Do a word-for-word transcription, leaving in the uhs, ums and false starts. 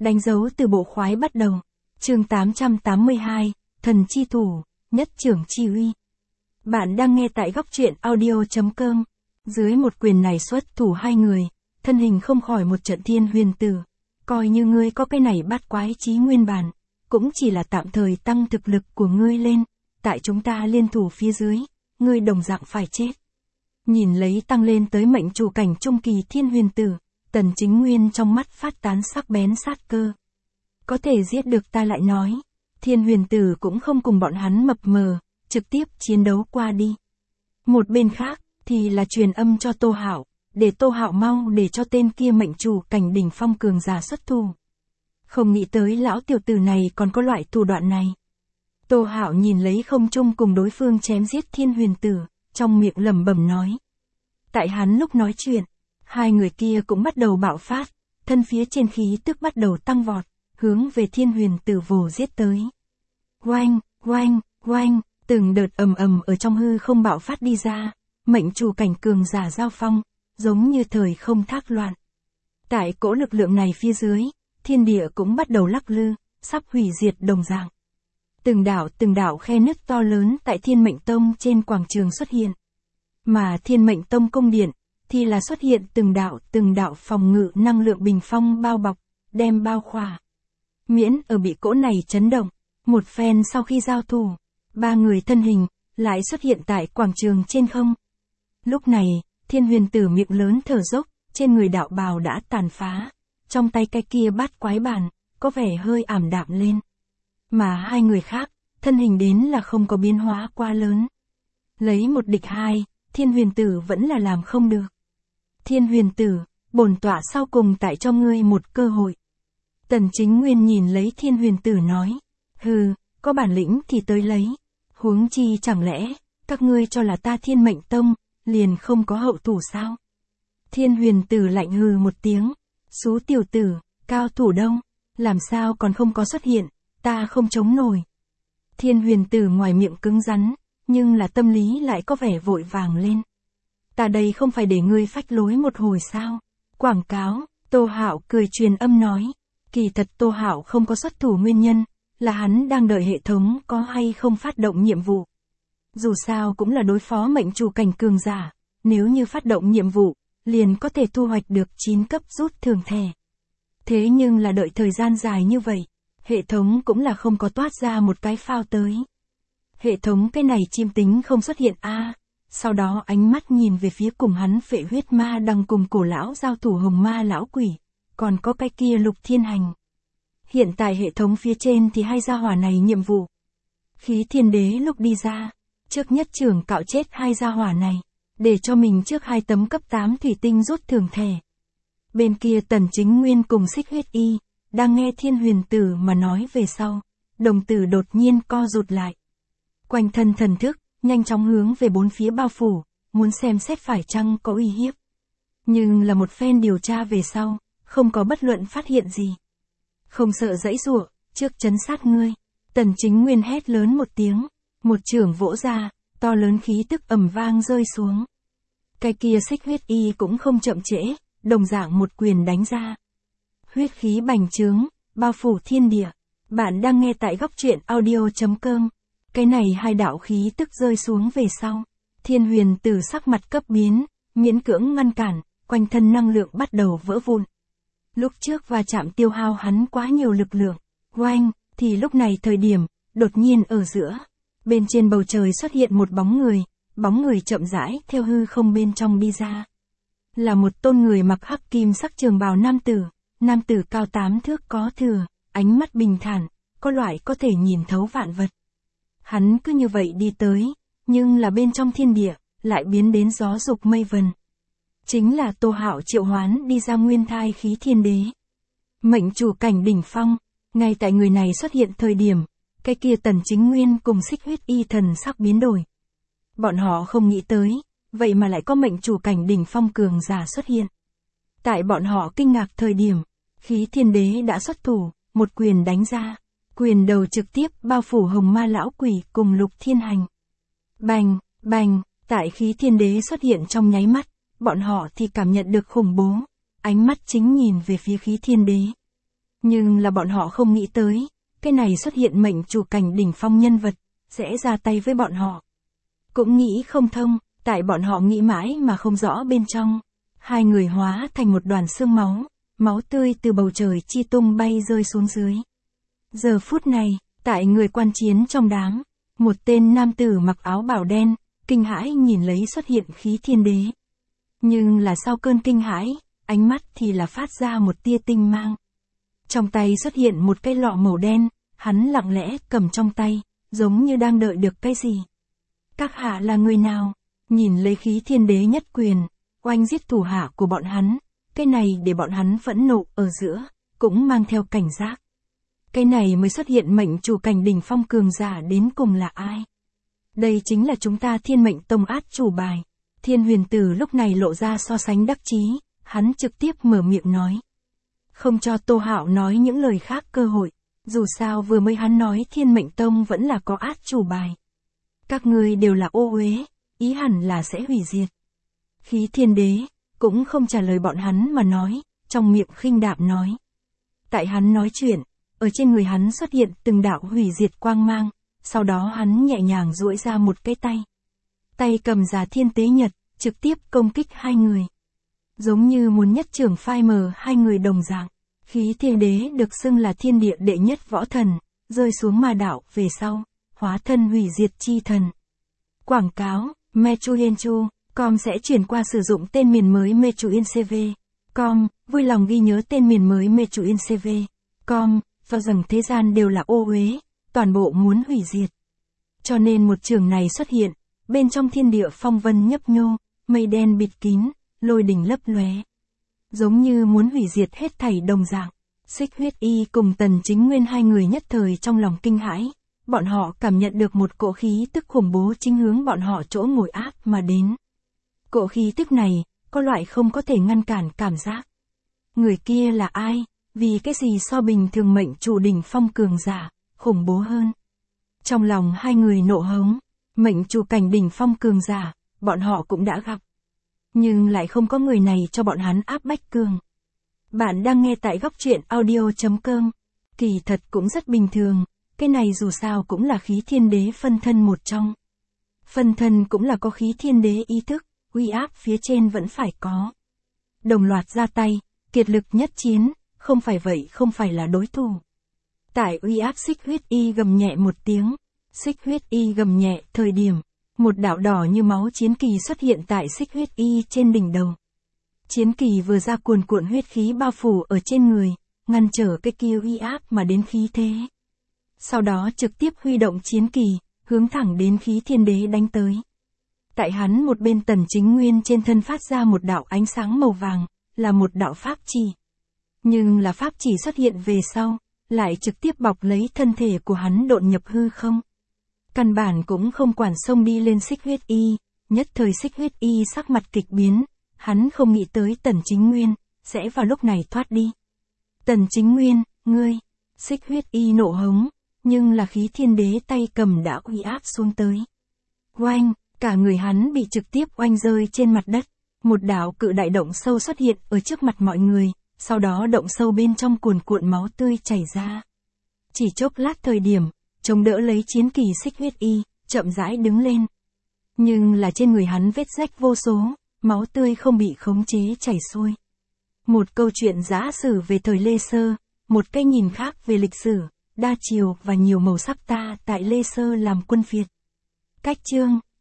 Đánh dấu từ bộ khoái bắt đầu. Chương tám trăm tám mươi hai, Thần chi thủ, nhất trưởng chi uy. Bạn đang nghe tại góc truyện audio chấm com. Dưới một quyền này xuất thủ hai người, thân hình không khỏi một trận thiên huyền tử. Coi như ngươi có cái này bát quái chí nguyên bản, cũng chỉ là tạm thời tăng thực lực của ngươi lên. Tại chúng ta liên thủ phía dưới, ngươi đồng dạng phải chết. Nhìn lấy tăng lên tới mệnh chủ cảnh trung kỳ thiên huyền tử, Tần Chính Nguyên trong mắt phát tán sắc bén sát cơ. Có thể giết được ta lại nói. Thiên huyền tử cũng không cùng bọn hắn mập mờ, trực tiếp chiến đấu qua đi. Một bên khác, thì là truyền âm cho Tô Hạo, để Tô Hạo mau để cho tên kia mệnh chủ cảnh đỉnh phong cường giả xuất thủ. Không nghĩ tới lão tiểu tử này còn có loại thủ đoạn này. Tô Hạo nhìn lấy không trung cùng đối phương chém giết thiên huyền tử, trong miệng lẩm bẩm nói. Tại hắn lúc nói chuyện, hai người kia cũng bắt đầu bạo phát, thân phía trên khí tức bắt đầu tăng vọt, hướng về thiên huyền tử vồ giết tới. Oanh, oanh, oanh, từng đợt ầm ầm ở trong hư không bạo phát đi ra, mệnh chủ cảnh cường giả giao phong, giống như thời không thác loạn. Tại cỗ lực lượng này phía dưới, thiên địa cũng bắt đầu lắc lư, sắp hủy diệt đồng dạng. Từng đảo từng đảo khe nứt to lớn tại Thiên Mệnh Tông trên quảng trường xuất hiện. Mà Thiên Mệnh Tông cung điện, thì là xuất hiện từng đạo từng đạo phòng ngự năng lượng bình phong bao bọc, đem bao khỏa. Miễn ở bị cỗ này chấn động, một phen sau khi giao thủ, ba người thân hình, lại xuất hiện tại quảng trường trên không. Lúc này, thiên huyền tử miệng lớn thở dốc, trên người đạo bào đã tàn phá, trong tay cái kia bát quái bàn, có vẻ hơi ảm đạm lên. Mà hai người khác, thân hình đến là không có biến hóa quá lớn. Lấy một địch hai, thiên huyền tử vẫn là làm không được. Thiên huyền tử, bổn tọa sau cùng tại cho ngươi một cơ hội. Tần Chính Nguyên nhìn lấy thiên huyền tử nói. Hừ, có bản lĩnh thì tới lấy. Huống chi chẳng lẽ, các ngươi cho là ta Thiên Mệnh Tông, liền không có hậu thủ sao? Thiên huyền tử lạnh hừ một tiếng. Xú tiểu tử, cao thủ đâu? Làm sao còn không có xuất hiện, ta không chống nổi. Thiên huyền tử ngoài miệng cứng rắn, nhưng là tâm lý lại có vẻ vội vàng lên. Ta đây không phải để ngươi phách lối một hồi sao? Quảng cáo, Tô Hạo cười truyền âm nói. Kỳ thật Tô Hạo không có xuất thủ nguyên nhân, là hắn đang đợi hệ thống có hay không phát động nhiệm vụ. Dù sao cũng là đối phó mệnh chủ cảnh cường giả, nếu như phát động nhiệm vụ, liền có thể thu hoạch được chín cấp rút thưởng thẻ. Thế nhưng là đợi thời gian dài như vậy, hệ thống cũng là không có toát ra một cái phao tới. Hệ thống cái này chim tính không xuất hiện a. À, sau đó ánh mắt nhìn về phía cùng hắn Phệ Huyết Ma đang cùng cổ lão giao thủ Hồng Ma lão quỷ, còn có cái kia Lục Thiên Hành. Hiện tại hệ thống phía trên thì hai gia hỏa này nhiệm vụ. Khí Thiên Đế lúc đi ra, trước nhất trưởng cạo chết hai gia hỏa này, để cho mình trước hai tấm cấp tám thủy tinh rút thưởng thẻ. Bên kia Tần Chính Nguyên cùng Xích Huyết Y, đang nghe thiên huyền tử mà nói về sau, đồng tử đột nhiên co rụt lại. Quanh thân thần thức, nhanh chóng hướng về bốn phía bao phủ, muốn xem xét phải chăng có uy hiếp. Nhưng là một phen điều tra về sau, không có bất luận phát hiện gì. Không sợ dãy giụa, trước trấn sát ngươi. Tần Chính Nguyên hét lớn một tiếng, một chưởng vỗ ra, to lớn khí tức ầm vang rơi xuống. Cái kia Xích Huyết Y cũng không chậm trễ, đồng dạng một quyền đánh ra. Huyết khí bành trướng, bao phủ thiên địa. Bạn đang nghe tại góc truyện audio chấm com. Cái này hai đạo khí tức rơi xuống về sau. Thiên huyền tử sắc mặt cấp biến, miễn cưỡng ngăn cản, quanh thân năng lượng bắt đầu vỡ vụn. Lúc trước va chạm tiêu hao hắn quá nhiều lực lượng. Oanh, thì lúc này thời điểm, đột nhiên ở giữa. Bên trên bầu trời xuất hiện một bóng người, bóng người chậm rãi theo hư không bên trong đi ra. Là một tôn người mặc hắc kim sắc trường bào nam tử. Nam tử cao tám thước có thừa, ánh mắt bình thản, có loại có thể nhìn thấu vạn vật. Hắn cứ như vậy đi tới, nhưng là bên trong thiên địa, lại biến đến gió dục mây vần. Chính là Tô Hạo triệu hoán đi ra nguyên thai khí thiên đế. Mệnh chủ cảnh đỉnh phong, ngay tại người này xuất hiện thời điểm, cái kia Tần Chính Nguyên cùng Xích Huyết Y thần sắc biến đổi. Bọn họ không nghĩ tới, vậy mà lại có mệnh chủ cảnh đỉnh phong cường giả xuất hiện. Tại bọn họ kinh ngạc thời điểm, khí thiên đế đã xuất thủ, một quyền đánh ra, quyền đầu trực tiếp bao phủ Hồng Ma lão quỷ cùng Lục Thiên Hành. Bành, bành, tại khí thiên đế xuất hiện trong nháy mắt, bọn họ thì cảm nhận được khủng bố, ánh mắt chính nhìn về phía khí thiên đế. Nhưng là bọn họ không nghĩ tới, cái này xuất hiện mệnh chủ cảnh đỉnh phong nhân vật, sẽ ra tay với bọn họ. Cũng nghĩ không thông, tại bọn họ nghĩ mãi mà không rõ bên trong. Hai người hóa thành một đoàn xương máu, máu tươi từ bầu trời chi tung bay rơi xuống dưới. Giờ phút này, tại người quan chiến trong đám, một tên nam tử mặc áo bào đen, kinh hãi nhìn lấy xuất hiện khí thiên đế. Nhưng là sau cơn kinh hãi, ánh mắt thì là phát ra một tia tinh mang. Trong tay xuất hiện một cái lọ màu đen, hắn lặng lẽ cầm trong tay, giống như đang đợi được cái gì. Các hạ là người nào? Nhìn lấy khí thiên đế nhất quyền, oanh giết thủ hạ của bọn hắn, cái này để bọn hắn phẫn nộ ở giữa, cũng mang theo cảnh giác. Cái này mới xuất hiện mệnh chủ cảnh đỉnh phong cường giả đến cùng là ai? Đây chính là chúng ta Thiên Mệnh Tông át chủ bài. Thiên Huyền Tử lúc này lộ ra so sánh đắc chí, hắn trực tiếp mở miệng nói. Không cho Tô Hạo nói những lời khác cơ hội, dù sao vừa mới hắn nói Thiên Mệnh Tông vẫn là có át chủ bài. Các ngươi đều là ô uế, ý hẳn là sẽ hủy diệt. Khí thiên đế, cũng không trả lời bọn hắn mà nói, trong miệng khinh đạm nói. Tại hắn nói chuyện, ở trên người hắn xuất hiện từng đạo hủy diệt quang mang, sau đó hắn nhẹ nhàng duỗi ra một cái tay. Tay cầm ra thiên tế nhật, trực tiếp công kích hai người. Giống như muốn nhất trưởng phai mờ hai người đồng dạng. Khí thiên đế được xưng là thiên địa đệ nhất võ thần, rơi xuống ma đạo về sau, hóa thân hủy diệt chi thần. Quảng cáo, Mechuyenchu, com sẽ chuyển qua sử dụng tên miền mới Mechuyencv. Com, vui lòng ghi nhớ tên miền mới Mechuyencv. Com, do rằng thế gian đều là ô uế, toàn bộ muốn hủy diệt. Cho nên một trường này xuất hiện, bên trong thiên địa phong vân nhấp nhô, mây đen bịt kín, lôi đình lấp lóe. Giống như muốn hủy diệt hết thảy đồng dạng. Xích Huyết Y cùng Tần Chính Nguyên hai người nhất thời trong lòng kinh hãi, bọn họ cảm nhận được một cỗ khí tức khủng bố chính hướng bọn họ chỗ ngồi áp mà đến. Cỗ khí tức này, có loại không có thể ngăn cản cảm giác. Người kia là ai? Vì cái gì so bình thường mệnh chủ đỉnh phong cường giả, khủng bố hơn? Trong lòng hai người nộ hống, mệnh chủ cảnh đỉnh phong cường giả, bọn họ cũng đã gặp. Nhưng lại không có người này cho bọn hắn áp bách cường. Bạn đang nghe tại góc truyện audio chấm com. Kỳ thật cũng rất bình thường, cái này dù sao cũng là khí thiên đế phân thân một trong. Phân thân cũng là có khí thiên đế ý thức, uy áp phía trên vẫn phải có. Đồng loạt ra tay, kiệt lực nhất chiến, không phải vậy không phải là đối thủ. Tại uy áp Xích Huyết Y gầm nhẹ một tiếng, Xích Huyết Y gầm nhẹ thời điểm, một đạo đỏ như máu chiến kỳ xuất hiện tại Xích Huyết Y trên đỉnh đầu. Chiến kỳ vừa ra cuồn cuộn huyết khí bao phủ ở trên người, ngăn trở cái kia uy áp mà đến khí thế. Sau đó trực tiếp huy động chiến kỳ, hướng thẳng đến khí thiên đế đánh tới. Tại hắn một bên Tần Chính Nguyên trên thân phát ra một đạo ánh sáng màu vàng, là một đạo pháp chỉ. Nhưng là pháp chỉ xuất hiện về sau, lại trực tiếp bọc lấy thân thể của hắn độn nhập hư không. Căn bản cũng không quản xông đi lên Xích Huyết Y, nhất thời Xích Huyết Y sắc mặt kịch biến, hắn không nghĩ tới Tần Chính Nguyên, sẽ vào lúc này thoát đi. Tần Chính Nguyên, ngươi, Xích Huyết Y nộ hống, nhưng là khí thiên đế tay cầm đã uy áp xuống tới. Oanh, cả người hắn bị trực tiếp oanh rơi trên mặt đất, một đạo cự đại động sâu xuất hiện ở trước mặt mọi người, sau đó động sâu bên trong cuồn cuộn máu tươi chảy ra. Chỉ chốc lát thời điểm, chống đỡ lấy chiến kỳ Xích Huyết Y, chậm rãi đứng lên. Nhưng là trên người hắn vết rách vô số, máu tươi không bị khống chế chảy xuôi. Một câu chuyện giả sử về thời Lê Sơ, một cái nhìn khác về lịch sử, đa chiều và nhiều màu sắc ta tại Lê Sơ làm quân phiệt. Cách chương,